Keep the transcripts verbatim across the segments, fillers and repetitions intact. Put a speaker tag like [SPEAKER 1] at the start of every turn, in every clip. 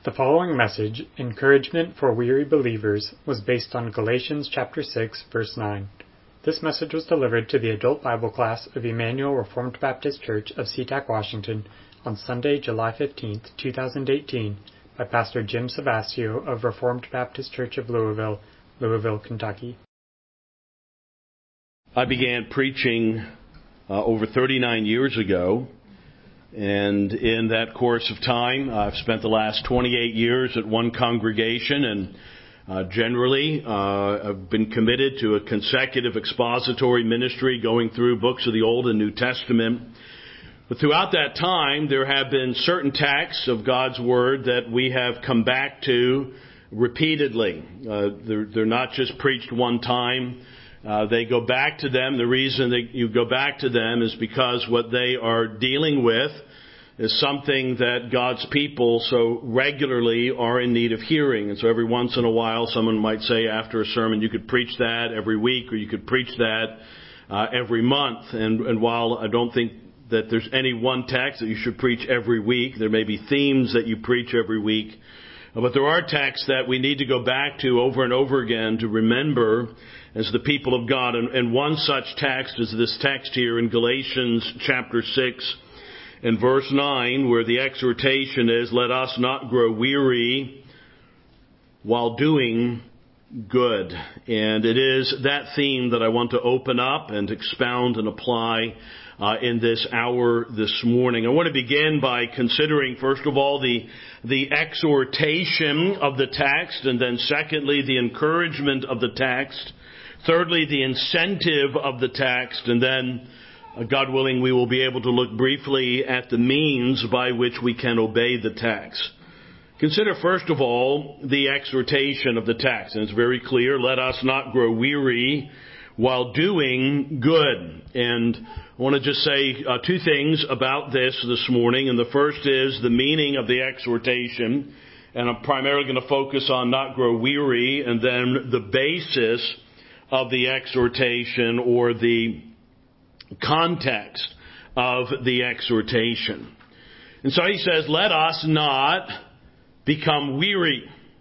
[SPEAKER 1] The following message, Encouragement for Weary Believers, was based on Galatians chapter six, verse nine. This message was delivered to the adult Bible class of Emmanuel Reformed Baptist Church of SeaTac, Washington, on Sunday, July fifteenth, two thousand eighteen, by Pastor Jim Savasio of Reformed Baptist Church of Louisville, Louisville, Kentucky.
[SPEAKER 2] I began preaching uh, over thirty-nine years ago. And in that course of time, I've spent the last twenty-eight years at one congregation, and uh, generally uh, I've been committed to a consecutive expository ministry going through books of the Old and New Testament. But throughout that time, there have been certain texts of God's Word that we have come back to repeatedly. Uh, they're, they're not just preached one time. Uh, they go back to them. The reason that you go back to them is because what they are dealing with is something that God's people so regularly are in need of hearing. And so every once in a while, someone might say after a sermon, you could preach that every week, or you could preach that uh, every month. And, and while I don't think that there's any one text that you should preach every week, there may be themes that you preach every week. But there are texts that we need to go back to over and over again to remember as the people of God. And, and one such text is this text here in Galatians chapter six and verse nine, where the exhortation is, let us not grow weary while doing good. And it is that theme that I want to open up and expound and apply Uh, in this hour this morning. I want to begin by considering, first of all, the the exhortation of the text, and then secondly, the encouragement of the text, thirdly, the incentive of the text, and then, uh, God willing, we will be able to look briefly at the means by which we can obey the text. Consider, first of all, the exhortation of the text. And it's very clear, let us not grow weary while doing good. And I want to just say uh, two things about this this morning. And the first is the meaning of the exhortation. And I'm primarily going to focus on not grow weary, and then the basis of the exhortation, or the context of the exhortation. And so he says, let us not become weary.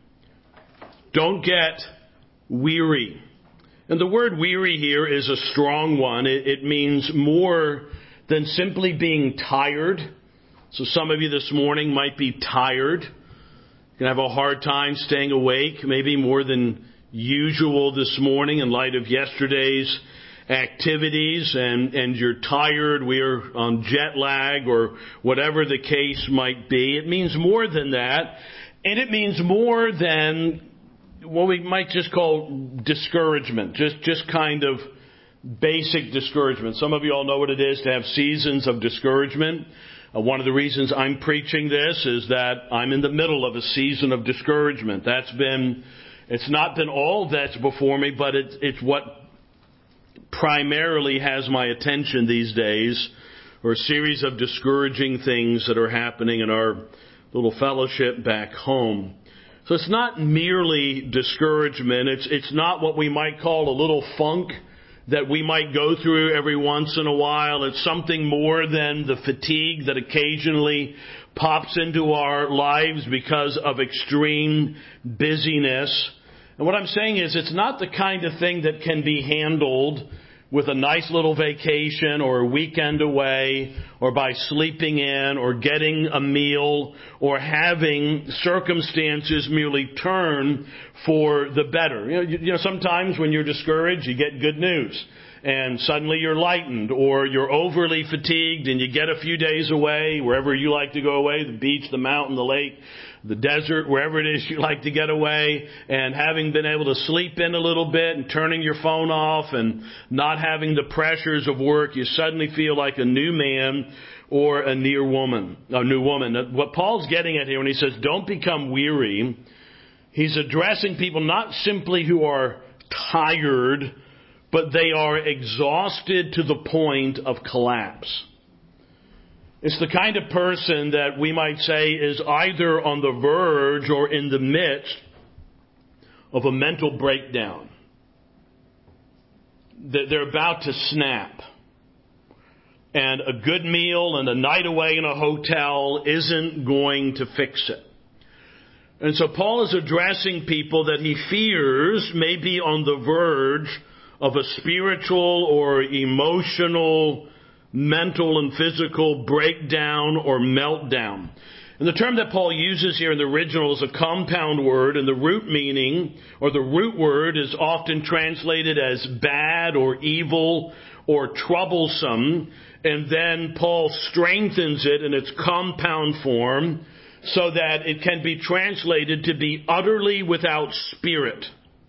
[SPEAKER 2] Don't get weary. And the word weary here is a strong one. It, it means more than simply being tired. So some of you this morning might be tired. You're going to have a hard time staying awake, maybe more than usual this morning in light of yesterday's activities, and, and you're tired. We are on jet lag, or whatever the case might be. It means more than that. And it means more than what we might just call discouragement, just just kind of basic discouragement. Some of you all know what it is to have seasons of discouragement. Uh, one of the reasons I'm preaching this is that I'm in the middle of a season of discouragement. That's been, it's not been all that's before me, but it's, it's what primarily has my attention these days, or a series of discouraging things that are happening in our little fellowship back home. So it's not merely discouragement. It's it's not what we might call a little funk that we might go through every once in a while. It's something more than the fatigue that occasionally pops into our lives because of extreme busyness. And what I'm saying is, it's not the kind of thing that can be handled with a nice little vacation, or a weekend away, or by sleeping in, or getting a meal, or having circumstances merely turn for the better. You know, you, you know, sometimes when you're discouraged, you get good news, and suddenly you're lightened, or you're overly fatigued, and you get a few days away, wherever you like to go away, the beach, the mountain, the lake, the desert, wherever it is you like to get away, and having been able to sleep in a little bit and turning your phone off and not having the pressures of work, you suddenly feel like a new man or a near woman, a new woman. What Paul's getting at here when he says don't become weary, he's addressing people not simply who are tired, but they are exhausted to the point of collapse. It's the kind of person that we might say is either on the verge or in the midst of a mental breakdown. That they're about to snap. And a good meal and a night away in a hotel isn't going to fix it. And so Paul is addressing people that he fears may be on the verge of a spiritual or emotional, mental and physical breakdown or meltdown. And the term that Paul uses here in the original is a compound word, and the root meaning, or the root word, is often translated as bad or evil or troublesome. And then Paul strengthens it in its compound form so that it can be translated to be utterly without spirit.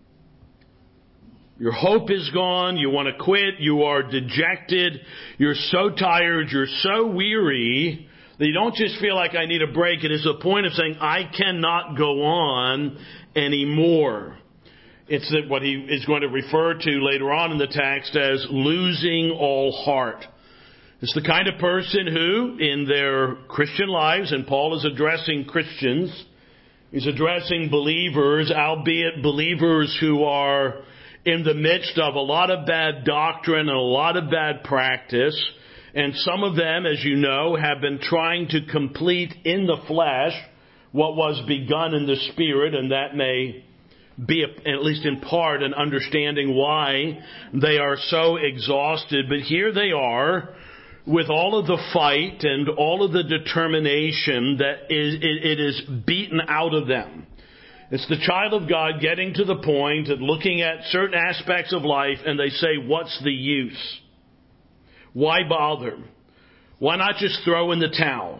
[SPEAKER 2] Your hope is gone. You want to quit. You are dejected. You're so tired. You're so weary that you don't just feel like I need a break. It is the point of saying, I cannot go on anymore. It's what he is going to refer to later on in the text as losing all heart. It's the kind of person who, in their Christian lives, and Paul is addressing Christians, he's addressing believers, albeit believers who are in the midst of a lot of bad doctrine and a lot of bad practice. And some of them, as you know, have been trying to complete in the flesh what was begun in the Spirit, and that may be, at least in part, an understanding why they are so exhausted. But here they are with all of the fight and all of the determination that is, it is beaten out of them. It's the child of God getting to the point of looking at certain aspects of life and they say, what's the use? Why bother? Why not just throw in the towel?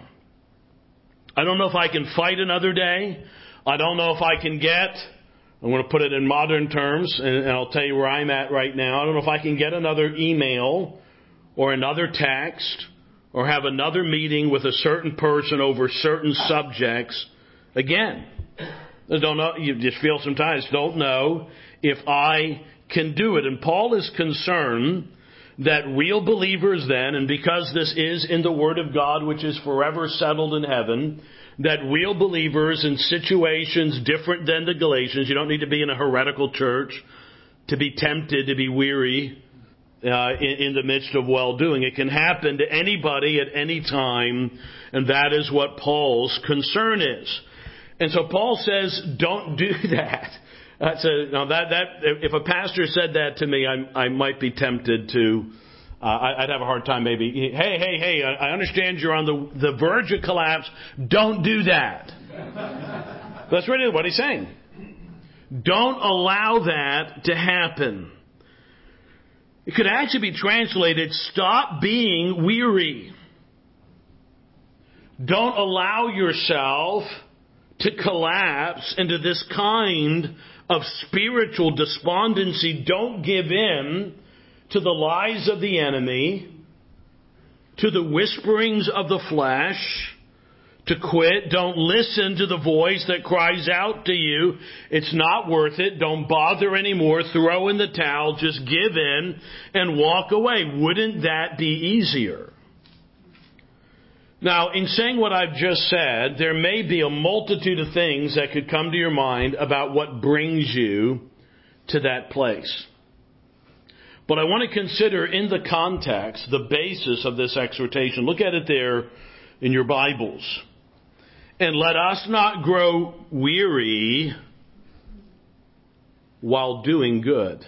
[SPEAKER 2] I don't know if I can fight another day. I don't know if I can get, I'm going to put it in modern terms, and I'll tell you where I'm at right now. I don't know if I can get another email or another text or have another meeting with a certain person over certain subjects again. I don't know. You just feel sometimes don't know if I can do it. And Paul is concerned that real believers then, and because this is in the Word of God, which is forever settled in heaven, that real believers in situations different than the Galatians, you don't need to be in a heretical church to be tempted, to be weary uh, in, in the midst of well-doing. It can happen to anybody at any time, and that is what Paul's concern is. And so Paul says, don't do that. That's a, now that, that, if a pastor said that to me, I, I might be tempted to, uh, I'd have a hard time maybe, hey, hey, hey, I understand you're on the, the verge of collapse. Don't do that. That's really what he's saying. Don't allow that to happen. It could actually be translated, stop being weary. Don't allow yourself to collapse into this kind of spiritual despondency. Don't give in to the lies of the enemy, to the whisperings of the flesh, to quit. Don't listen to the voice that cries out to you, it's not worth it, don't bother anymore, throw in the towel, just give in and walk away. Wouldn't that be easier? Now, in saying what I've just said, there may be a multitude of things that could come to your mind about what brings you to that place. But I want to consider in the context the basis of this exhortation. Look at it there in your Bibles. And let us not grow weary while doing good.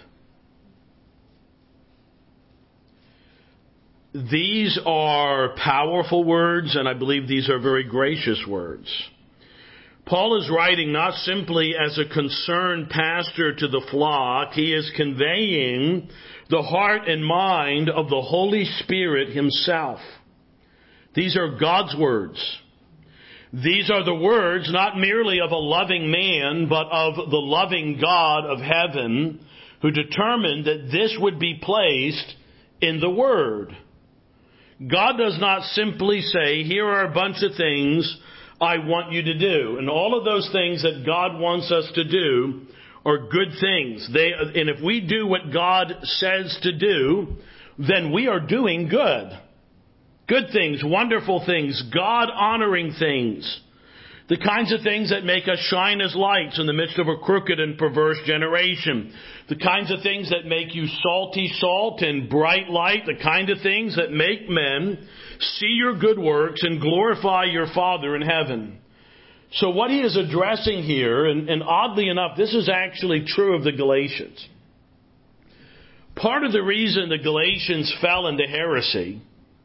[SPEAKER 2] These are powerful words, and I believe these are very gracious words. Paul is writing not simply as a concerned pastor to the flock. He is conveying the heart and mind of the Holy Spirit himself. These are God's words. These are the words not merely of a loving man, but of the loving God of heaven, who determined that this would be placed in the Word. God does not simply say, here are a bunch of things I want you to do. And all of those things that God wants us to do are good things. They, and if we do what God says to do, then we are doing good. Good things, wonderful things, God-honoring things. The kinds of things that make us shine as lights in the midst of a crooked and perverse generation. The kinds of things that make you salty salt and bright light. The kind of things that make men see your good works and glorify your Father in heaven. So what he is addressing here, and, and oddly enough, this is actually true of the Galatians. Part of the reason the Galatians fell into heresy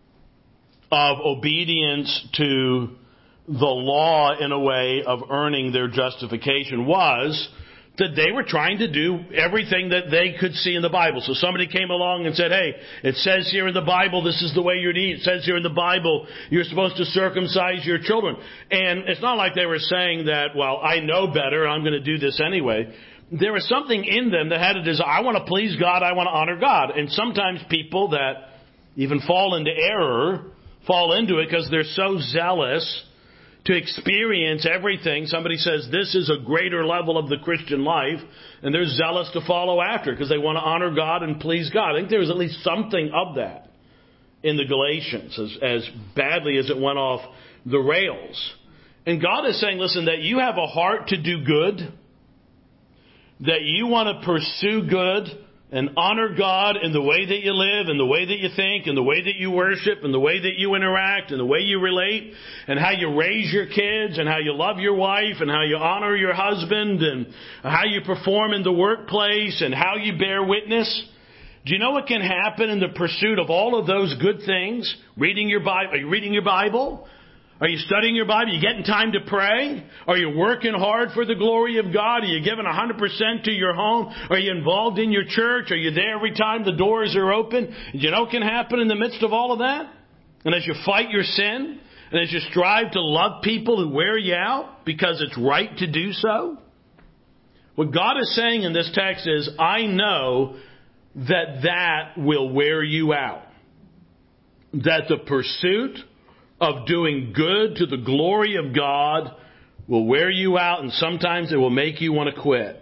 [SPEAKER 2] of obedience to the law in a way of earning their justification was that they were trying to do everything that they could see in the Bible. So somebody came along and said, hey, it says here in the Bible, this is the way you're to eat. It says here in the Bible, you're supposed to circumcise your children. And it's not like they were saying that, well, I know better, I'm going to do this anyway. There was something in them that had a desire, I want to please God, I want to honor God. And sometimes people that even fall into error, fall into it because they're so zealous to experience everything. Somebody says this is a greater level of the Christian life, and they're zealous to follow after because they want to honor God and please God. I think there was at least something of that in the Galatians, as, as badly as it went off the rails. And God is saying, listen, that you have a heart to do good, that you want to pursue good and honor God in the way that you live, and the way that you think, and the way that you worship, and the way that you interact, and the way you relate, and how you raise your kids, and how you love your wife, and how you honor your husband, and how you perform in the workplace, and how you bear witness. Do you know what can happen in the pursuit of all of those good things? Reading your Bible. Are you reading your Bible? Are you studying your Bible? Are you getting time to pray? Are you working hard for the glory of God? Are you giving one hundred percent to your home? Are you involved in your church? Are you there every time the doors are open? Do you know what can happen in the midst of all of that? And as you fight your sin, and as you strive to love people who wear you out because it's right to do so, what God is saying in this text is, I know that that will wear you out. That the pursuit of doing good to the glory of God will wear you out, and sometimes it will make you want to quit.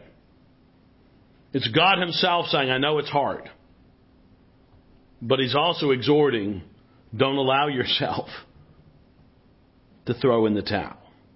[SPEAKER 2] It's God Himself saying, I know it's hard. But He's also exhorting, don't allow yourself to throw in the towel.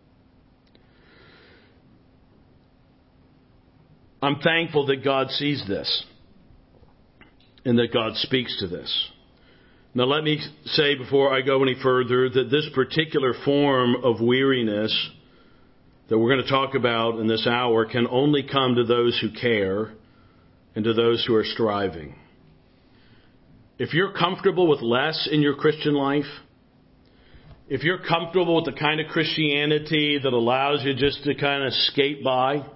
[SPEAKER 2] I'm thankful that God sees this and that God speaks to this. Now let me say before I go any further that this particular form of weariness that we're going to talk about in this hour can only come to those who care and to those who are striving. If you're comfortable with less in your Christian life, if you're comfortable with the kind of Christianity that allows you just to kind of skate by,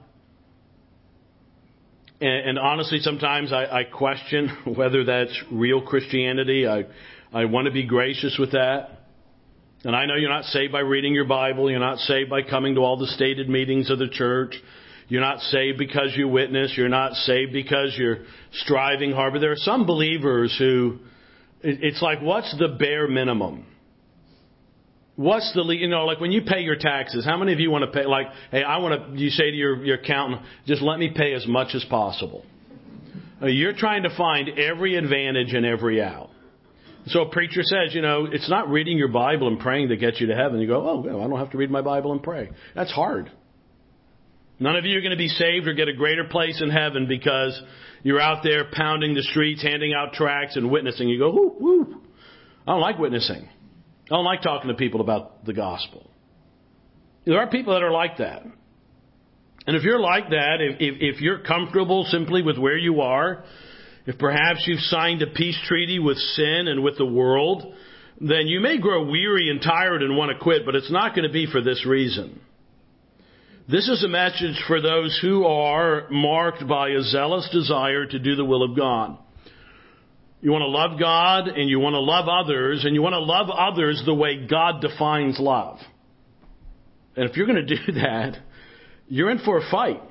[SPEAKER 2] and, and honestly, sometimes I, I question whether that's real Christianity. I, I want to be gracious with that. And I know you're not saved by reading your Bible. You're not saved by coming to all the stated meetings of the church. You're not saved because you witness. You're not saved because you're striving hard. But there are some believers who, it's like, what's the bare minimum? What's the, you know, like when you pay your taxes, how many of you want to pay, like, hey, I want to, you say to your, your accountant, just let me pay as much as possible. You're trying to find every advantage and every out. So a preacher says, you know, it's not reading your Bible and praying that gets you to heaven. You go, oh, well, I don't have to read my Bible and pray. That's hard. None of you are going to be saved or get a greater place in heaven because you're out there pounding the streets, handing out tracts and witnessing. You go, whoo, whoo. I don't like witnessing. I don't like talking to people about the gospel. There are people that are like that. And if you're like that, if, if, if you're comfortable simply with where you are, if perhaps you've signed a peace treaty with sin and with the world, then you may grow weary and tired and want to quit, but it's not going to be for this reason. This is a message for those who are marked by a zealous desire to do the will of God. You want to love God and you want to love others, and you want to love others the way God defines love. And if you're going to do that, you're in for a fight.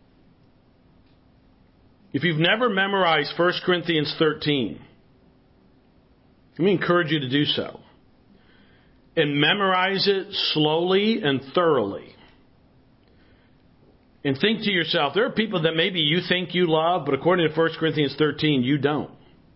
[SPEAKER 2] If you've never memorized First Corinthians thirteen, let me encourage you to do so. And memorize it slowly and thoroughly. And think to yourself, there are people that maybe you think you love, but according to First Corinthians thirteen, you don't.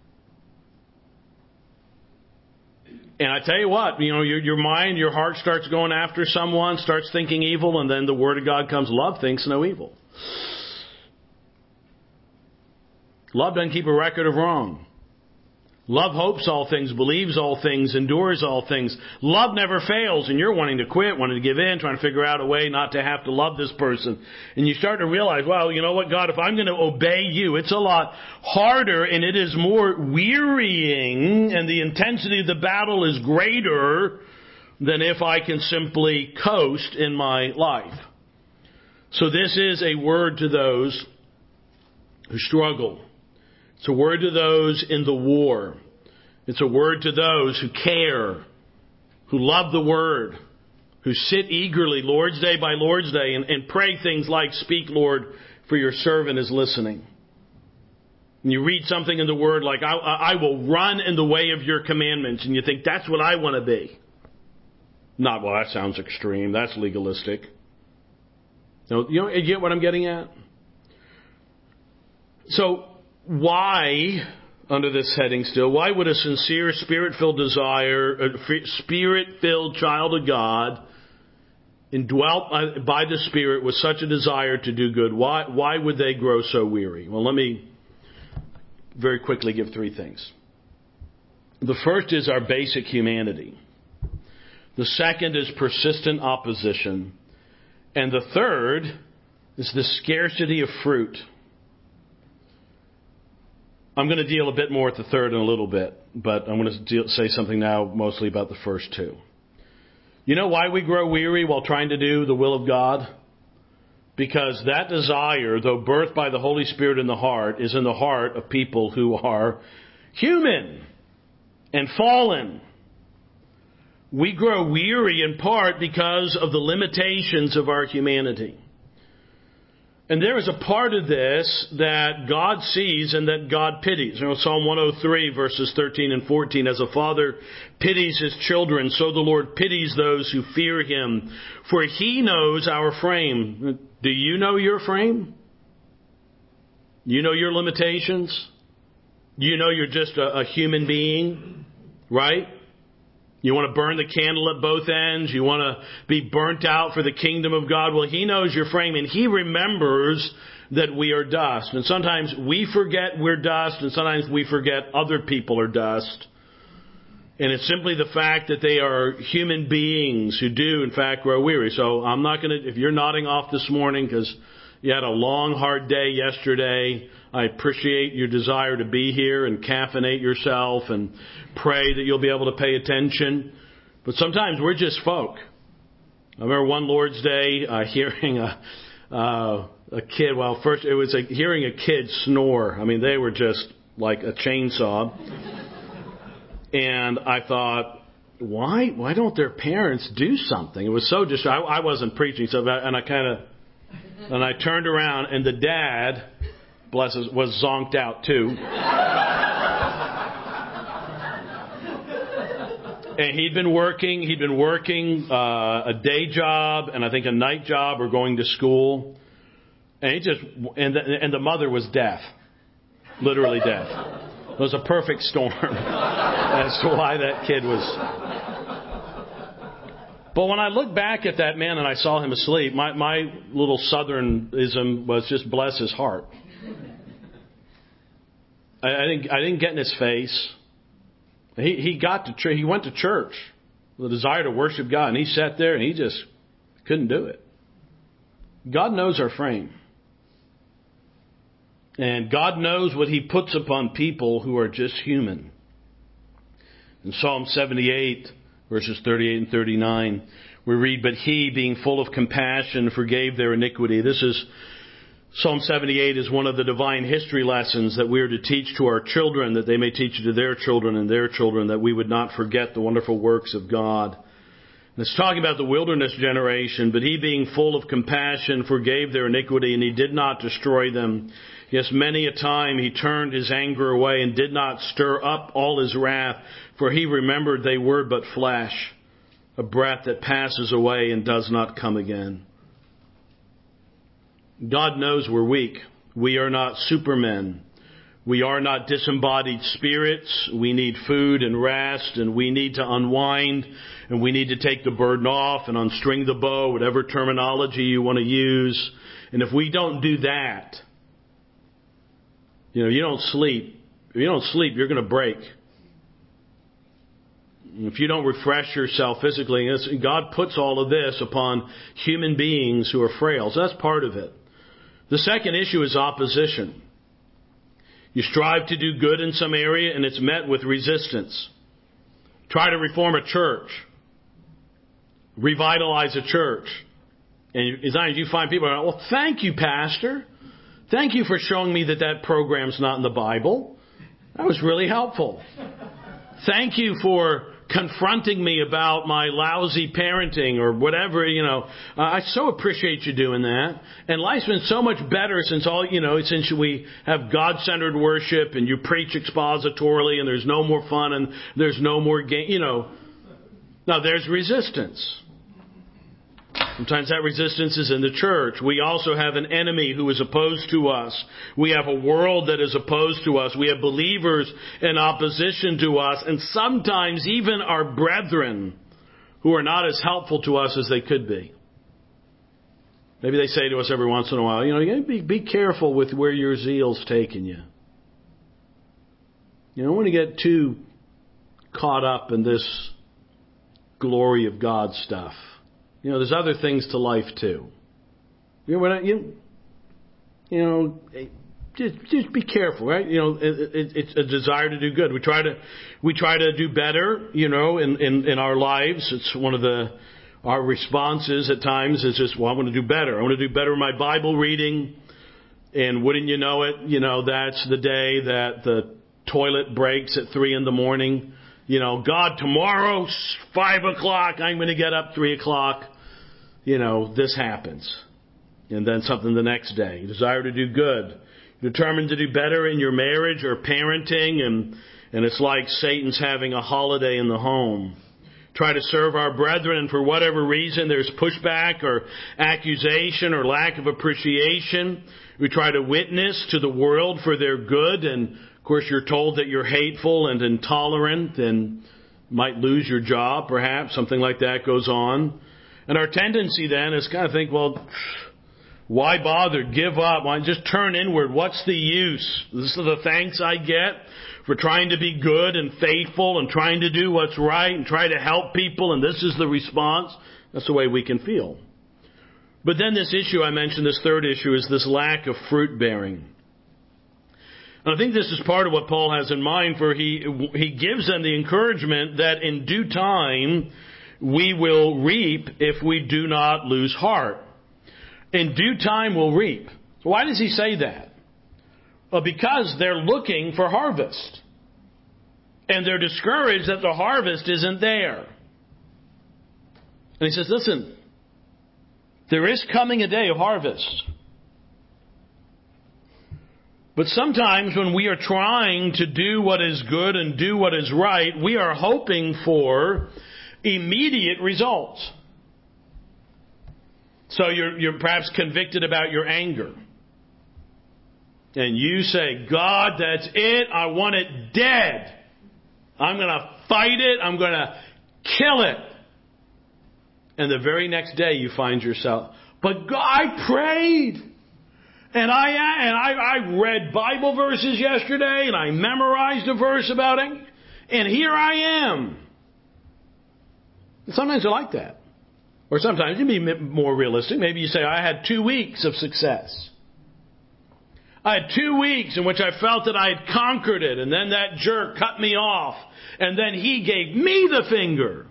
[SPEAKER 2] And I tell you what, you know, your, your mind, your heart starts going after someone, starts thinking evil, and then the Word of God comes, love thinks no evil. Love doesn't keep a record of wrong. Love hopes all things, believes all things, endures all things. Love never fails, and you're wanting to quit, wanting to give in, trying to figure out a way not to have to love this person. And you start to realize, well, you know what, God, if I'm going to obey you, it's a lot harder and it is more wearying, and the intensity of the battle is greater than if I can simply coast in my life. So this is a word to those who struggle. It's a word to those in the war. It's a word to those who care, who love the Word, who sit eagerly Lord's Day by Lord's Day and, and pray things like, "Speak, Lord, for your servant is listening." And you read something in the Word like, I, I will run in the way of your commandments. And you think, that's what I want to be. Not, well, that sounds extreme. That's legalistic. No, you know, you get what I'm getting at? So, why, under this heading still, why would a sincere, Spirit-filled desire, a Spirit-filled child of God, indwelt by the Spirit with such a desire to do good, why, why would they grow so weary? Well, let me very quickly give three things. The first is our basic humanity. The second is persistent opposition. And the third is the scarcity of fruit. I'm going to deal a bit more with the third in a little bit, but I'm going to deal, say something now mostly about the first two. You know why we grow weary while trying to do the will of God? Because that desire, though birthed by the Holy Spirit in the heart, is in the heart of people who are human and fallen. We grow weary in part because of the limitations of our humanity. And there is a part of this that God sees and that God pities. You know, Psalm one oh three, verses thirteen and fourteen, as a father pities his children, so the Lord pities those who fear him. For he knows our frame. Do you know your frame? You know your limitations? You know you're just a, a human being, right? You want to burn the candle at both ends. You want to be burnt out for the kingdom of God. Well, he knows your frame, and he remembers that we are dust. And sometimes we forget we're dust, and sometimes we forget other people are dust. And it's simply the fact that they are human beings who do, in fact, grow weary. So I'm not going to, if you're nodding off this morning because you had a long, hard day yesterday, I appreciate your desire to be here and caffeinate yourself and pray that you'll be able to pay attention. But sometimes we're just folk. I remember one Lord's Day uh, hearing a, uh, a kid, well, first it was a, hearing a kid snore. I mean, they were just like a chainsaw. And I thought, why why don't their parents do something? It was so just, I, I wasn't preaching, so and I kind of, and I turned around, and the dad, bless us, was zonked out too. And he'd been working, he'd been working uh, a day job and I think a night job or going to school. And he just, and the, and the mother was deaf, literally deaf. It was a perfect storm as to why that kid was. But when I look back at that man and I saw him asleep, my, my little southernism was just bless his heart. I, I didn't I didn't get in his face. He he got to ch- he went to church with a desire to worship God, and he sat there and he just couldn't do it. God knows our frame. And God knows what he puts upon people who are just human. In Psalm seventy-eight, verses thirty-eight and thirty-nine, we read, "But he, being full of compassion, forgave their iniquity." This is, Psalm seventy-eight is one of the divine history lessons that we are to teach to our children, that they may teach it to their children and their children, that we would not forget the wonderful works of God. And it's talking about the wilderness generation. "But he, being full of compassion, forgave their iniquity, and he did not destroy them. Yes, many a time he turned his anger away and did not stir up all his wrath, for he remembered they were but flesh, a breath that passes away and does not come again." God knows we're weak. We are not supermen. We are not disembodied spirits. We need food and rest, and we need to unwind, and we need to take the burden off and unstring the bow, whatever terminology you want to use. And if we don't do that, you know, you don't sleep. If you don't sleep, you're going to break. If you don't refresh yourself physically, God puts all of this upon human beings who are frail. So that's part of it. The second issue is opposition. You strive to do good in some area and it's met with resistance. Try to reform a church. Revitalize a church. And as long as you find people, well, thank you, Pastor. Thank you for showing me that that program's not in the Bible. That was really helpful. Thank you for confronting me about my lousy parenting or whatever, you know. Uh, I so appreciate you doing that. And life's been so much better since all, you know, since we have God-centered worship and you preach expositorily and there's no more fun and there's no more game, you know. Now, there's resistance. Sometimes that resistance is in the church. We also have an enemy who is opposed to us. We have a world that is opposed to us. We have believers in opposition to us. And sometimes even our brethren who are not as helpful to us as they could be. Maybe they say to us every once in a while, you know, you gotta be, be careful with where your zeal's taking you. You don't want to get too caught up in this glory of God stuff. You know, there's other things to life too. You know, we're not, you, you know, just just be careful, right? You know, it, it, it's a desire to do good. We try to we try to do better, you know, in, in, in our lives. It's one of the our responses at times is just, well, I want to do better. I want to do better in my Bible reading. And wouldn't you know it, you know, that's the day that the toilet breaks at three in the morning. You know, God, tomorrow, five o'clock, I'm going to get up three o'clock. You know, this happens. And then something the next day. You desire to do good. You're determined to do better in your marriage or parenting. And, and it's like Satan's having a holiday in the home. Try to serve our brethren, and for whatever reason there's pushback or accusation or lack of appreciation. We try to witness to the world for their good, and of course, you're told that you're hateful and intolerant and might lose your job, perhaps. Something like that goes on. And our tendency then is kind of think, well, why bother? Give up. Why just turn inward? What's the use? This is the thanks I get for trying to be good and faithful and trying to do what's right and try to help people, and this is the response. That's the way we can feel. But then this issue I mentioned, this third issue, is this lack of fruit bearing. And I think this is part of what Paul has in mind, for he he gives them the encouragement that in due time we will reap if we do not lose heart. In due time we'll reap. So why does he say that? Well, because they're looking for harvest. And they're discouraged that the harvest isn't there. And he says, listen, there is coming a day of harvest. But sometimes when we are trying to do what is good and do what is right, we are hoping for immediate results. So you're, you're perhaps convicted about your anger. And you say, God, that's it. I want it dead. I'm going to fight it. I'm going to kill it. And the very next day you find yourself, but God, I prayed. And I and I, I read Bible verses yesterday, and I memorized a verse about it, and here I am. And sometimes you're like that. Or sometimes you can be more realistic. Maybe you say, I had two weeks of success. I had two weeks in which I felt that I had conquered it, and then that jerk cut me off, and then he gave me the finger.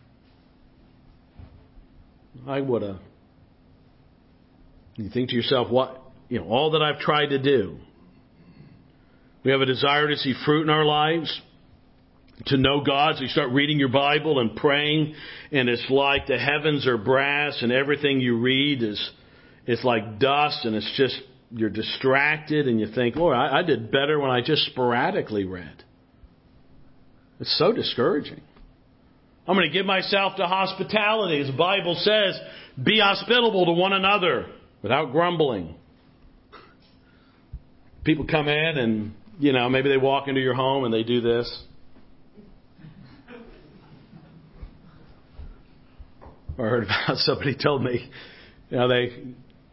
[SPEAKER 2] I would have. You think to yourself, what? You know, all that I've tried to do. We have a desire to see fruit in our lives, to know God. So you start reading your Bible and praying, and it's like the heavens are brass, and everything you read is it's like dust, and it's just, you're distracted, and you think, Lord, I, I did better when I just sporadically read. It's so discouraging. I'm going to give myself to hospitality. As the Bible says, be hospitable to one another without grumbling. People come in and, you know, maybe they walk into your home and they do this. I heard about somebody told me, you know, they,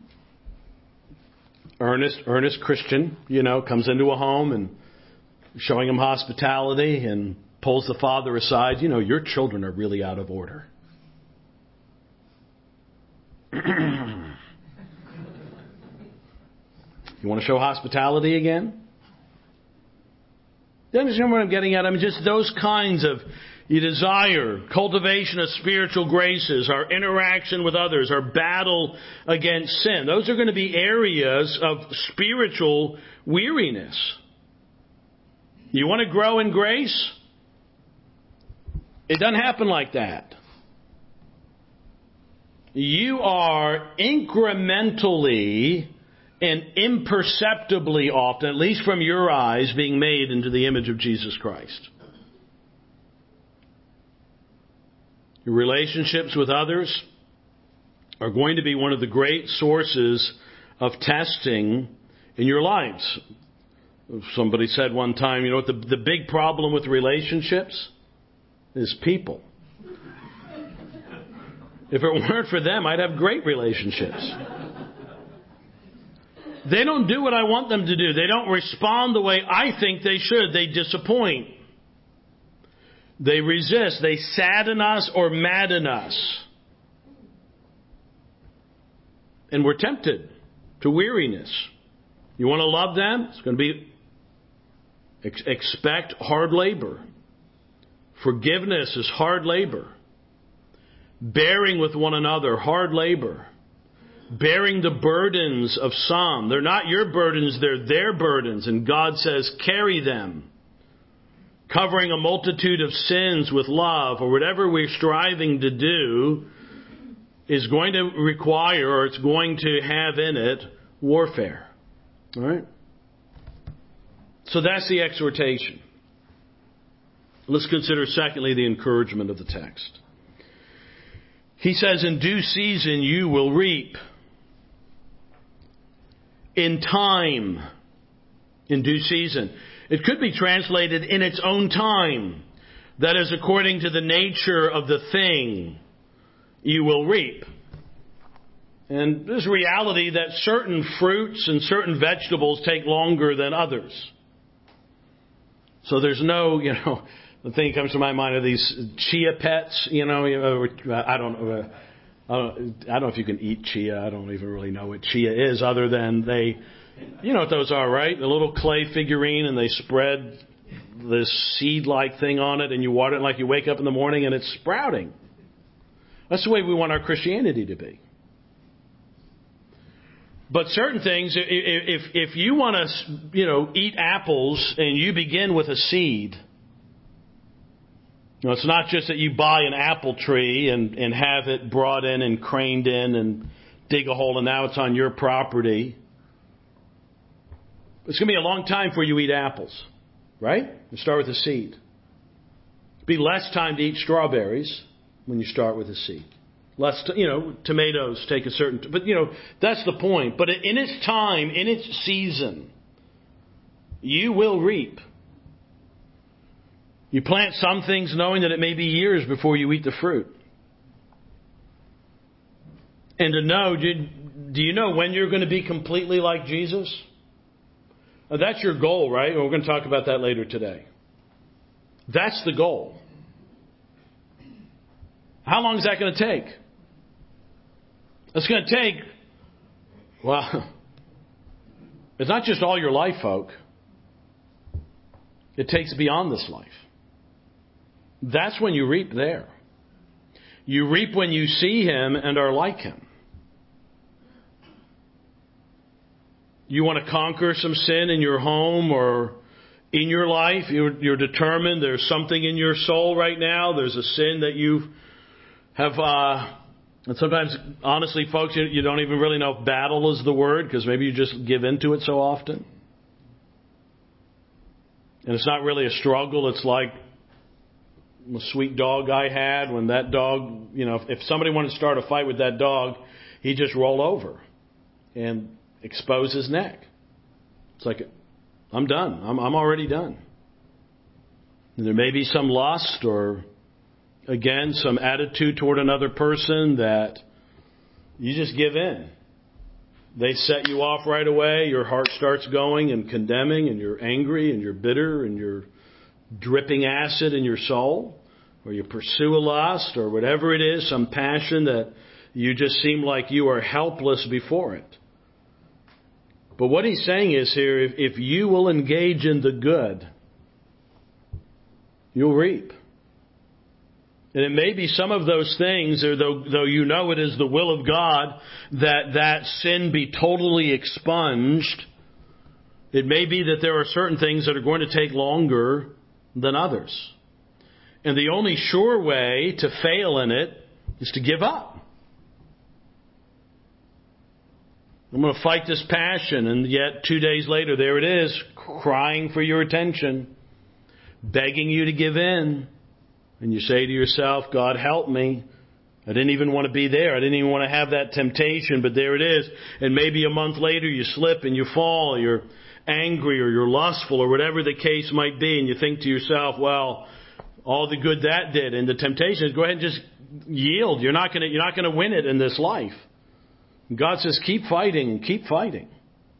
[SPEAKER 2] earnest, earnest Christian, you know, comes into a home and showing them hospitality, and pulls the father aside. You know, your children are really out of order. You want to show hospitality again? You understand what I'm getting at? I mean, just those kinds of you desire, cultivation of spiritual graces, our interaction with others, our battle against sin. Those are going to be areas of spiritual weariness. You want to grow in grace? It doesn't happen like that. You are incrementally and imperceptibly often, at least from your eyes, being made into the image of Jesus Christ. Your relationships with others are going to be one of the great sources of testing in your lives. Somebody said one time, you know what, the, the big problem with relationships is people. If it weren't for them, I'd have great relationships. They don't do what I want them to do. They don't respond the way I think they should. They disappoint. They resist. They sadden us or madden us. And we're tempted to weariness. You want to love them? It's going to be ex- expect hard labor. Forgiveness is hard labor. Bearing with one another, hard labor. Bearing the burdens of some. They're not your burdens, they're their burdens. And God says, carry them. Covering a multitude of sins with love, or whatever we're striving to do, is going to require, or it's going to have in it, warfare. All right? So that's the exhortation. Let's consider, secondly, the encouragement of the text. He says, in due season you will reap. In time. In due season. It could be translated in its own time. That is, according to the nature of the thing, you will reap. And there's reality that certain fruits and certain vegetables take longer than others. So there's no, you know, the thing that comes to my mind are these chia pets, you know, I don't know. I don't know if you can eat chia. I don't even really know what chia is other than they, you know what those are, right? The little clay figurine and they spread this seed-like thing on it and you water it like you wake up in the morning and it's sprouting. That's the way we want our Christianity to be. But certain things, if if you want to, you know, eat apples and you begin with a seed, you know, it's not just that you buy an apple tree and, and have it brought in and craned in and dig a hole and now it's on your property. It's going to be a long time before you eat apples, right? You start with a seed. It'll be less time to eat strawberries when you start with a seed. Less, to, you know, tomatoes take a certain... But, you know, that's the point. But in its time, in its season, you will reap. You plant some things knowing that it may be years before you eat the fruit. And to know, do you know when you're going to be completely like Jesus? Now, that's your goal, right? We're going to talk about that later today. That's the goal. How long is that going to take? It's going to take, well, it's not just all your life, folk. It takes beyond this life. That's when you reap there. You reap when you see Him and are like Him. You want to conquer some sin in your home or in your life. You're, you're determined there's something in your soul right now. There's a sin that you have... Uh, And sometimes, honestly, folks, you, you don't even really know if battle is the word because maybe you just give into it so often. And it's not really a struggle. It's like a sweet dog I had when that dog, you know, if, if somebody wanted to start a fight with that dog, he'd just roll over and expose his neck. It's like, I'm done. I'm, I'm already done. And there may be some lust or... Again, some attitude toward another person that you just give in. They set you off right away. Your heart starts going and condemning and you're angry and you're bitter and you're dripping acid in your soul, or you pursue a lust, or whatever it is, some passion that you just seem like you are helpless before it. But what he's saying is here, if, if you will engage in the good, you'll reap. And it may be some of those things, or though, though you know it is the will of God that that sin be totally expunged, it may be that there are certain things that are going to take longer than others. And the only sure way to fail in it is to give up. I'm going to fight this passion, and yet two days later, there it is, crying for your attention, begging you to give in. And you say to yourself, God, help me. I didn't even want to be there. I didn't even want to have that temptation, but there it is. And maybe a month later you slip and you fall, you're angry or you're lustful or whatever the case might be, and you think to yourself, well, all the good that did. And the temptation is go ahead and just yield. You're not going to, you're not going to win it in this life. God says, keep fighting, keep fighting.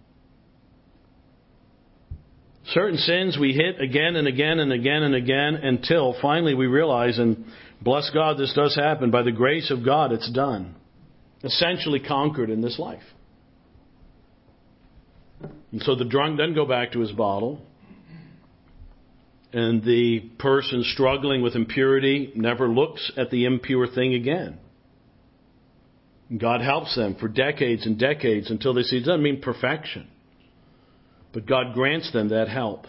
[SPEAKER 2] Certain sins we hit again and again and again and again until finally we realize, and bless God, this does happen. By the grace of God, it's done. Essentially conquered in this life. And so the drunk doesn't go back to his bottle. And the person struggling with impurity never looks at the impure thing again. God helps them for decades and decades until they see it doesn't mean perfection. But God grants them that help.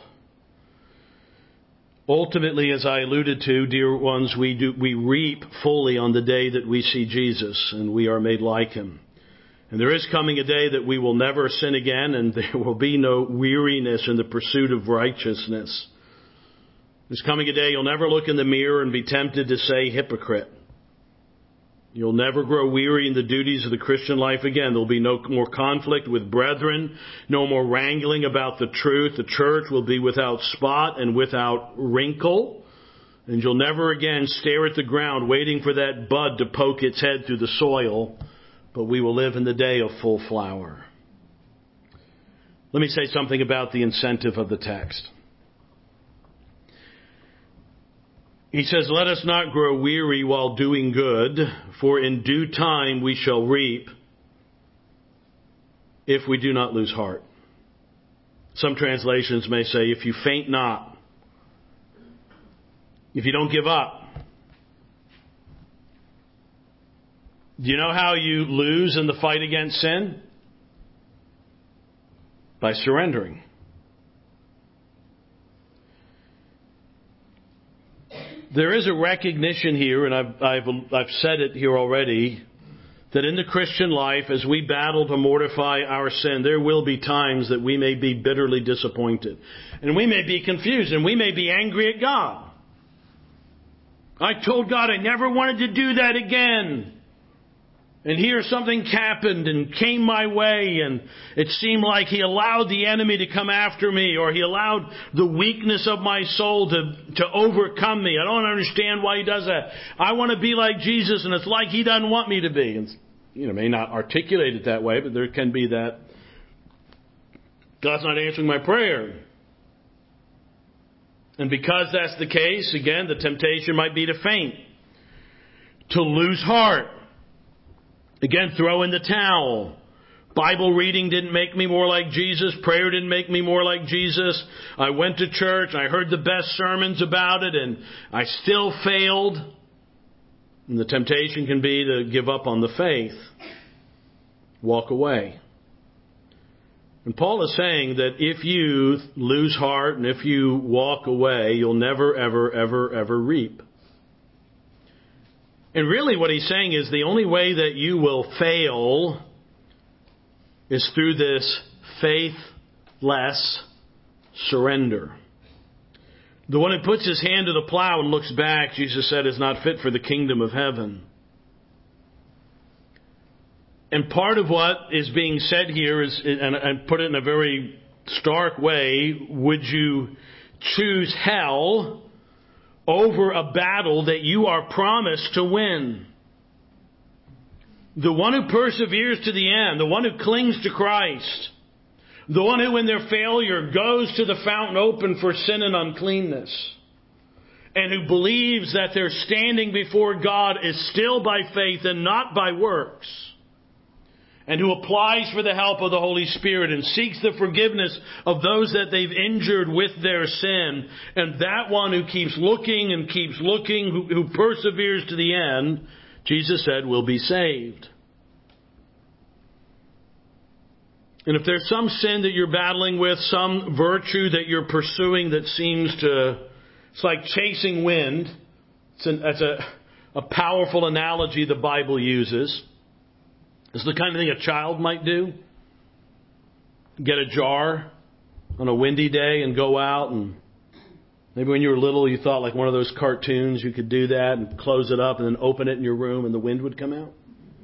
[SPEAKER 2] Ultimately, as I alluded to, dear ones, we do we reap fully on the day that we see Jesus and we are made like Him. And there is coming a day that we will never sin again, and there will be no weariness in the pursuit of righteousness. There's coming a day you'll never look in the mirror and be tempted to say hypocrite. You'll never grow weary in the duties of the Christian life again. There'll be no more conflict with brethren, no more wrangling about the truth. The church will be without spot and without wrinkle. And you'll never again stare at the ground waiting for that bud to poke its head through the soil. But we will live in the day of full flower. Let me say something about the incentive of the text. He says, let us not grow weary while doing good, for in due time we shall reap if we do not lose heart. Some translations may say, if you faint not, if you don't give up. Do you know how you lose in the fight against sin? By surrendering. There is a recognition here, and I've, I've, I've said it here already, that in the Christian life, as we battle to mortify our sin, there will be times that we may be bitterly disappointed. And we may be confused, and we may be angry at God. I told God I never wanted to do that again. And here something happened and came my way, and it seemed like He allowed the enemy to come after me, or He allowed the weakness of my soul to, to overcome me. I don't understand why He does that. I want to be like Jesus, and it's like He doesn't want me to be. And, you know, may not articulate it that way, but there can be that. God's not answering my prayer. And because that's the case, again, the temptation might be to faint, to lose heart. Again, throw in the towel. Bible reading didn't make me more like Jesus. Prayer didn't make me more like Jesus. I went to church. I heard the best sermons about it, and I still failed. And the temptation can be to give up on the faith. Walk away. And Paul is saying that if you lose heart and if you walk away, you'll never, ever, ever, ever reap. And really what he's saying is the only way that you will fail is through this faithless surrender. The one who puts his hand to the plow and looks back, Jesus said, is not fit for the kingdom of heaven. And part of what is being said here is, and I put it in a very stark way, would you choose hell over a battle that you are promised to win? The one who perseveres to the end, the one who clings to Christ, the one who in their failure goes to the fountain open for sin and uncleanness, and who believes that their standing before God is still by faith and not by works, and who applies for the help of the Holy Spirit and seeks the forgiveness of those that they've injured with their sin, and that one who keeps looking and keeps looking, who, who perseveres to the end, Jesus said, will be saved. And if there's some sin that you're battling with, some virtue that you're pursuing that seems to, it's like chasing wind. It's an, that's a, a powerful analogy the Bible uses. It's the kind of thing a child might do. Get a jar on a windy day and go out, and maybe when you were little you thought like one of those cartoons you could do that and close it up and then open it in your room and the wind would come out.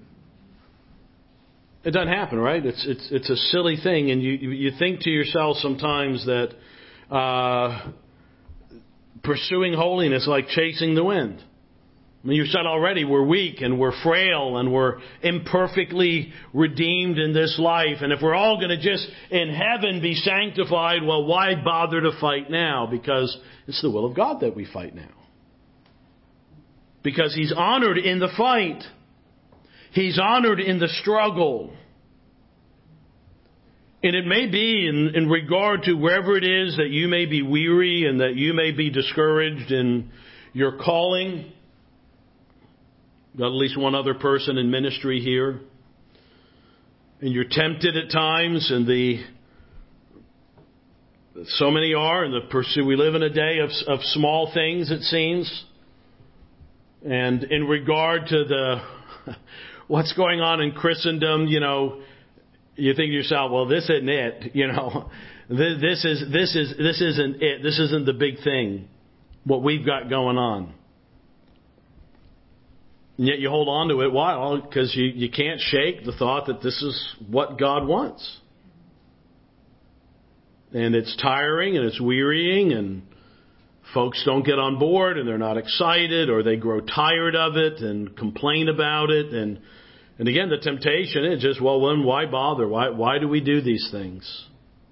[SPEAKER 2] It doesn't happen, right? It's it's it's a silly thing, and you you think to yourself sometimes that uh, pursuing holiness is like chasing the wind. I mean, you said already we're weak and we're frail and we're imperfectly redeemed in this life. And if we're all going to just in heaven be sanctified, well, why bother to fight now? Because it's the will of God that we fight now. Because He's honored in the fight. He's honored in the struggle. And it may be in, in regard to wherever it is that you may be weary and that you may be discouraged in your calling. Got at least one other person in ministry here. And you're tempted at times, and the so many are in the pursuit. We live in a day of, of small things, it seems. And in regard to the what's going on in Christendom, you know, you think to yourself, well, this isn't it. You know, this is this is this isn't it. This isn't the big thing. What we've got going on. And yet you hold on to it. Why? Well, because you, you can't shake the thought that this is what God wants. And it's tiring and it's wearying, and folks don't get on board and they're not excited, or they grow tired of it and complain about it. And and again, the temptation is just, well, then why bother? Why why do we do these things?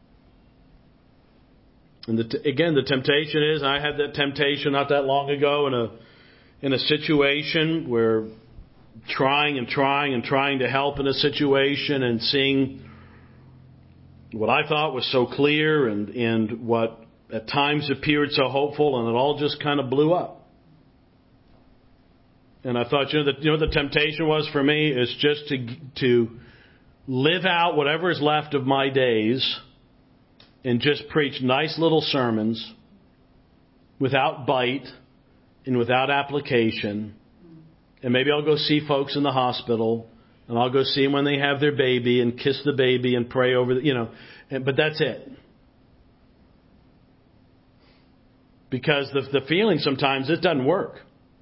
[SPEAKER 2] And the, again, the temptation is, I had that temptation not that long ago in a in a situation where trying and trying and trying to help in a situation and seeing what I thought was so clear and, and what at times appeared so hopeful, and it all just kind of blew up. And I thought, you know, the, you know, the temptation was for me is just to to live out whatever is left of my days and just preach nice little sermons without bite and without application. And maybe I'll go see folks in the hospital, and I'll go see them when they have their baby and kiss the baby and pray over the, you know, and, but that's it. Because the, the feeling sometimes, it doesn't work.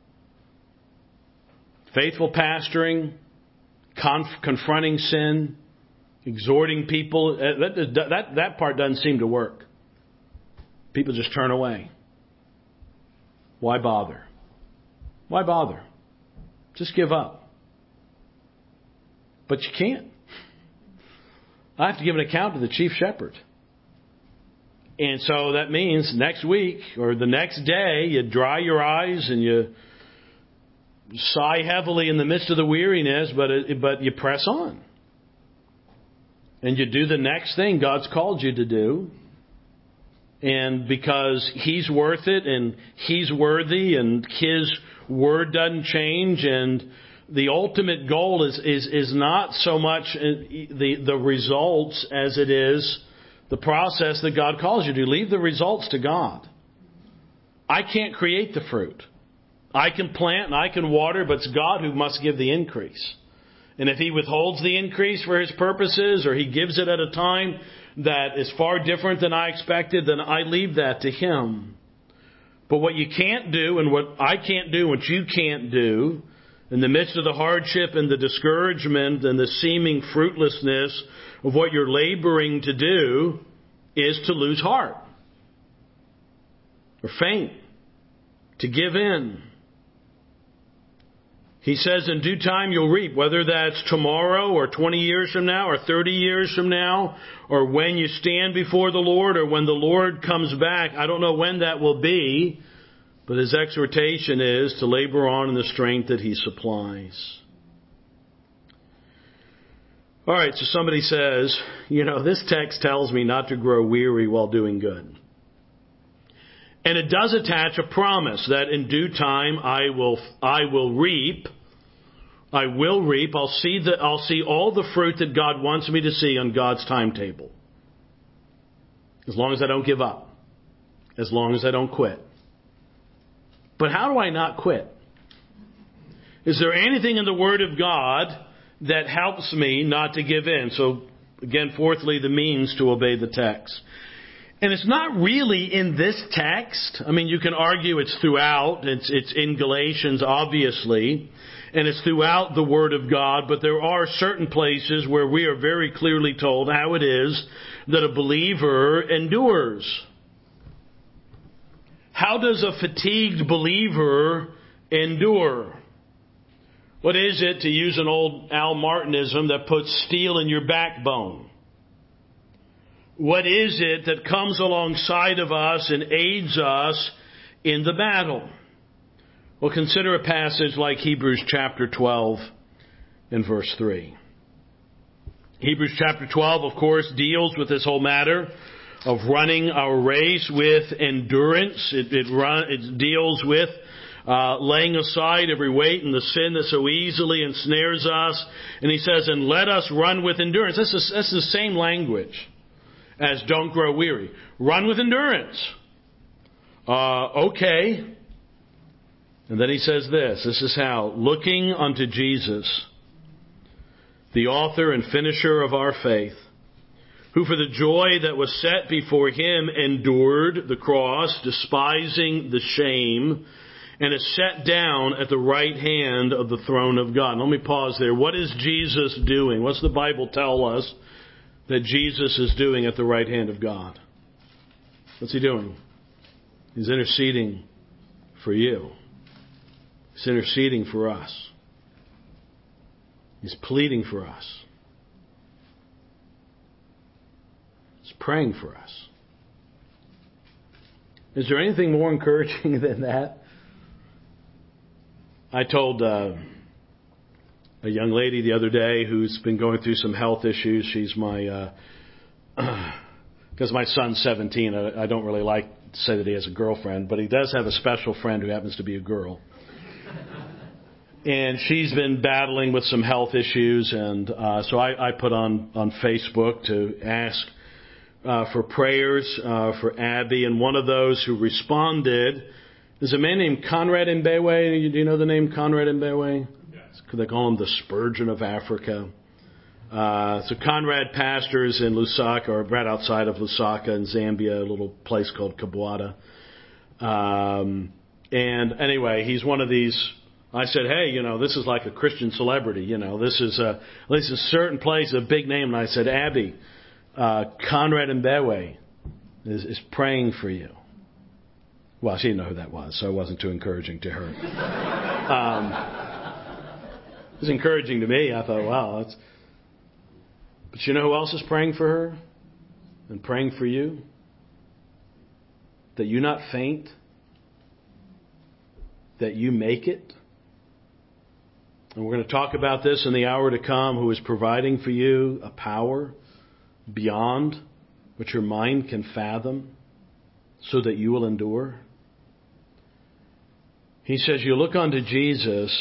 [SPEAKER 2] Faithful pastoring, conf- confronting sin, exhorting people, that, that, that part doesn't seem to work. People just turn away. Why bother? Why bother? Just give up. But you can't. I have to give an account to the chief shepherd. And so that means next week or the next day, you dry your eyes and you sigh heavily in the midst of the weariness, but it, but you press on. And you do the next thing God's called you to do. And because He's worth it and He's worthy and His word doesn't change, and the ultimate goal is is is not so much the the results as it is the process that God calls you to. Leave the results to God. I can't create the fruit. I can plant and I can water, but it's God who must give the increase. And if He withholds the increase for His purposes, or He gives it at a time that is far different than I expected, then I leave that to Him. But what you can't do, and what I can't do, what you can't do, in the midst of the hardship and the discouragement and the seeming fruitlessness of what you're laboring to do, is to lose heart, or faint, to give in. He says in due time you'll reap, whether that's tomorrow or twenty years from now or thirty years from now, or when you stand before the Lord or when the Lord comes back. I don't know when that will be, But his exhortation is to labor on in the strength that he supplies. All right, so somebody says, you know, this text tells me not to grow weary while doing good. And it does attach a promise that in due time I will I will reap. I will reap. I'll see the I'll see all the fruit that God wants me to see on God's timetable. As long as I don't give up. As long as I don't quit. But how do I not quit? Is there anything in the Word of God that helps me not to give in? So, again, fourthly, the means to obey the text. And it's not really in this text. I mean, you can argue it's throughout. It's, it's in Galatians, obviously. And it's throughout the Word of God. But there are certain places where we are very clearly told how it is that a believer endures. How does a fatigued believer endure? What is it, to use an old Al Martinism, that puts steel in your backbone? What is it that comes alongside of us and aids us in the battle? Well, consider a passage like Hebrews chapter twelve and verse three. Hebrews chapter twelve, of course, deals with this whole matter of running our race with endurance. It, it, run, it deals with uh, laying aside every weight and the sin that so easily ensnares us. And he says, and let us run with endurance. This is, this is the same language as don't grow weary. Run with endurance. Uh, okay. And then he says this. This is how. Looking unto Jesus, the author and finisher of our faith, who for the joy that was set before him endured the cross, despising the shame, and is set down at the right hand of the throne of God. Let me pause there. What is Jesus doing? What's the Bible tell us that Jesus is doing at the right hand of God? What's he doing? He's interceding for you. He's interceding for us. He's pleading for us. Praying for us. Is there anything more encouraging than that? I told uh, a young lady the other day who's been going through some health issues. She's my, because uh, my son's seventeen, I, I don't really like to say that he has a girlfriend, but he does have a special friend who happens to be a girl. And she's been battling with some health issues, and uh, so I, I put on, on Facebook to ask Uh, for prayers uh, for Abby, and one of those who responded is a man named Conrad Mbewe. Do you know the name Conrad Mbewe? Yes. They call him the Spurgeon of Africa. Uh, so Conrad pastors in Lusaka, or right outside of Lusaka in Zambia, a little place called Kabwata. Um, and anyway, he's one of these. I said, hey, you know, this is like a Christian celebrity. You know, this is a this is a certain place, a big name. And I said, Abby, Uh, Conrad Mbewe is, is praying for you. Well, she didn't know who that was, so it wasn't too encouraging to her. Um, it was encouraging to me. I thought, wow. That's... But you know who else is praying for her and praying for you? That you not faint, that you make it. And we're going to talk about this in the hour to come, who is providing for you a power beyond what your mind can fathom, so that you will endure. He says, you look unto Jesus,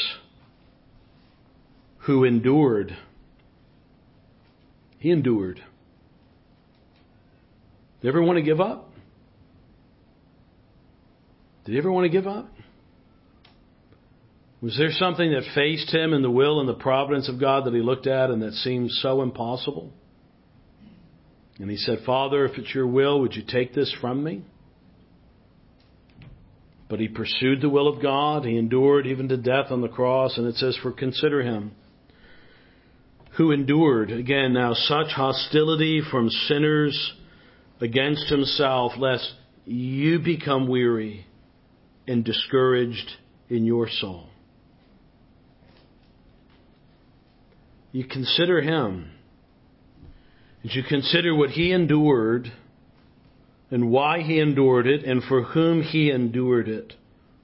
[SPEAKER 2] who endured. He endured. Did you ever want to give up? Did you ever want to give up? Was there something that faced him in the will and the providence of God that he looked at and that seemed so impossible? And he said, Father, if it's your will, would you take this from me? But he pursued the will of God. He endured even to death on the cross. And it says, for consider him who endured, again, now such hostility from sinners against himself, lest you become weary and discouraged in your soul. You consider him. As you consider what he endured and why he endured it and for whom he endured it,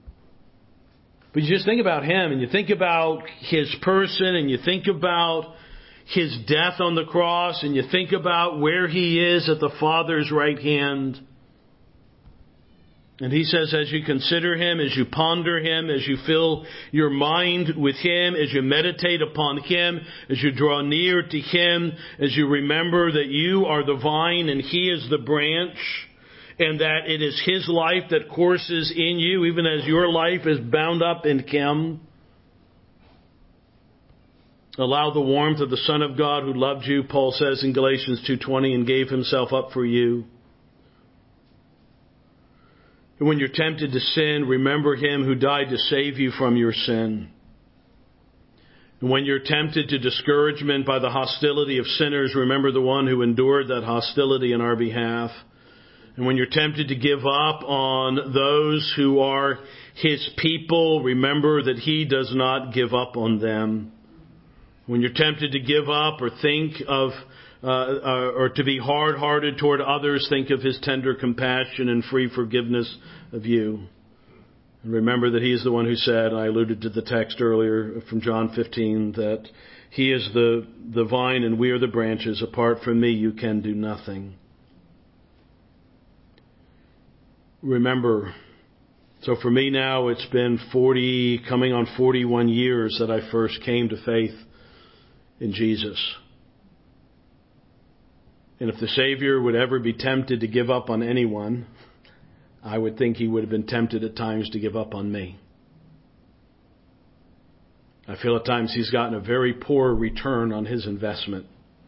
[SPEAKER 2] But you just think about Him, and you think about His person, and you think about His death on the cross, and you think about where He is at the Father's right hand. And He says, as you consider Him, as you ponder Him, as you fill your mind with Him, as you meditate upon Him, as you draw near to Him, as you remember that you are the vine and He is the branch, and that it is His life that courses in you, even as your life is bound up in Him. Allow the warmth of the Son of God who loved you, Paul says in Galatians two twenty, and gave Himself up for you. And when you're tempted to sin, remember Him who died to save you from your sin. And when you're tempted to discouragement by the hostility of sinners, remember the one who endured that hostility in our behalf. And when you're tempted to give up on those who are His people, remember that He does not give up on them. When you're tempted to give up or think of Uh, uh, or to be hard-hearted toward others, think of His tender compassion and free forgiveness of you. And remember that He is the one who said, I alluded to the text earlier from John fifteen, that He is the, the vine and we are the branches. Apart from me, you can do nothing. Remember, so for me now, it's been forty, coming on forty-one years that I first came to faith in Jesus. And if the Savior would ever be tempted to give up on anyone, I would think He would have been tempted at times to give up on me. I feel at times He's gotten a very poor return on His investment.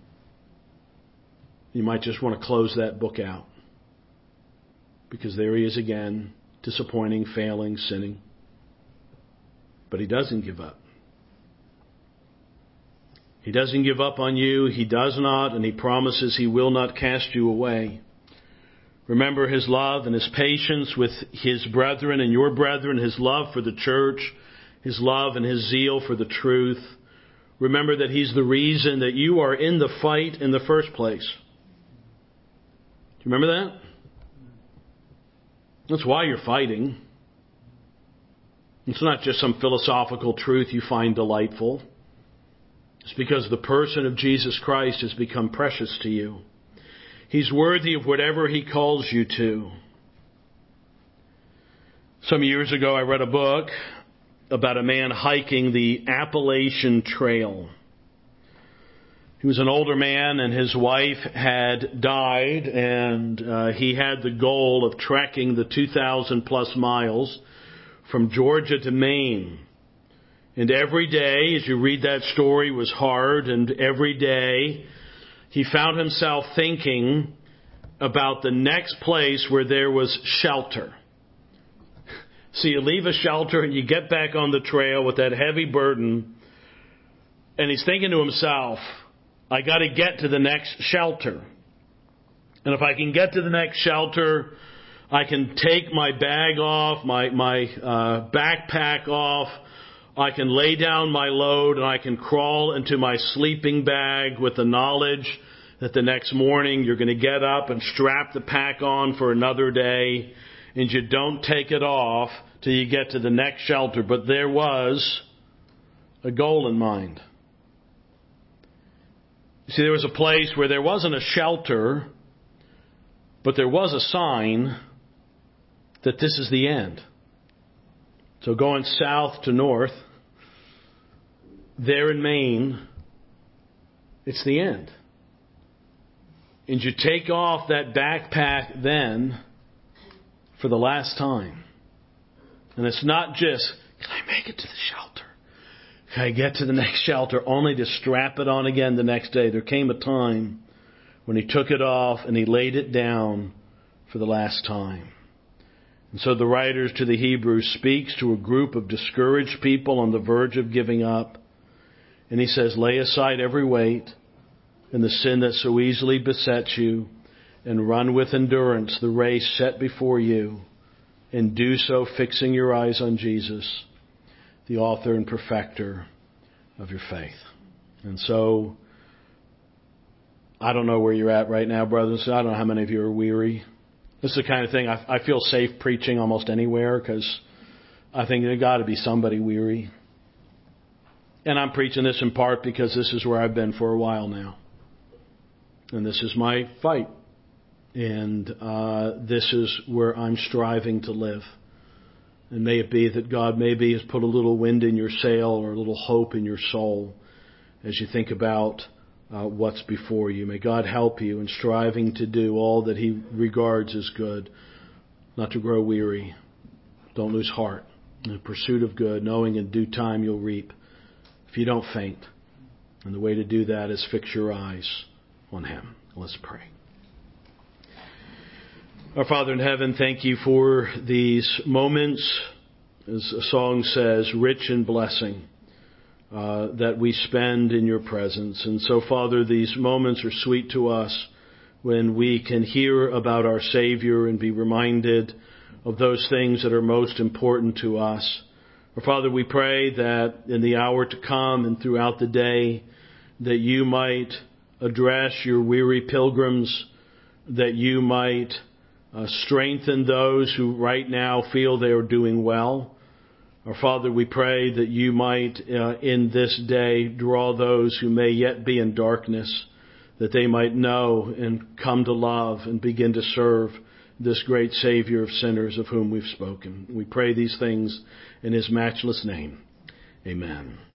[SPEAKER 2] You might just want to close that book out. Because there He is again, disappointing, failing, sinning. But He doesn't give up. He doesn't give up on you. He does not, and He promises He will not cast you away. Remember His love and His patience with His brethren and your brethren, His love for the church, His love and His zeal for the truth. Remember that He's the reason that you are in the fight in the first place. Do you remember that? That's why you're fighting. It's not just some philosophical truth you find delightful. It's because the person of Jesus Christ has become precious to you. He's worthy of whatever He calls you to. Some years ago, I read a book about a man hiking the Appalachian Trail. He was an older man and his wife had died, and uh, he had the goal of trekking the two thousand plus miles from Georgia to Maine. And every day, as you read that story, was hard, and every day he found himself thinking about the next place where there was shelter. So you leave a shelter and you get back on the trail with that heavy burden, and he's thinking to himself, I got to get to the next shelter. And if I can get to the next shelter, I can take my bag off, my, my uh, backpack off, I can lay down my load, and I can crawl into my sleeping bag with the knowledge that the next morning you're going to get up and strap the pack on for another day, and you don't take it off till you get to the next shelter. But there was a goal in mind. You see, there was a place where there wasn't a shelter, but there was a sign that this is the end. So going south to north, there in Maine, it's the end. And you take off that backpack then for the last time. And it's not just, can I make it to the shelter? Can I get to the next shelter? Only to strap it on again the next day. There came a time when he took it off and he laid it down for the last time. And so the writer to the Hebrews speaks to a group of discouraged people on the verge of giving up. And he says, lay aside every weight and the sin that so easily besets you, and run with endurance the race set before you, and do so fixing your eyes on Jesus, the author and perfecter of your faith. And so, I don't know where you're at right now, brothers. I don't know how many of you are weary. This is the kind of thing I, I feel safe preaching almost anywhere, because I think there's got to be somebody weary. And I'm preaching this in part because this is where I've been for a while now. And this is my fight. And uh, this is where I'm striving to live. And may it be that God maybe has put a little wind in your sail or a little hope in your soul as you think about uh, what's before you. May God help you in striving to do all that He regards as good, not to grow weary. Don't lose heart in the pursuit of good, knowing in due time you'll reap if you don't faint. And the way to do that is fix your eyes on Him. Let's pray. Our Father in heaven, thank You for these moments, as a song says, rich in blessing, uh, that we spend in Your presence. And so, Father, these moments are sweet to us when we can hear about our Savior and be reminded of those things that are most important to us. Our Father, we pray that in the hour to come and throughout the day, that You might address Your weary pilgrims, that You might uh, strengthen those who right now feel they are doing well. Our Father, we pray that You might uh, in this day draw those who may yet be in darkness, that they might know and come to love and begin to serve this great Savior of sinners of whom we've spoken. We pray these things in His matchless name. Amen.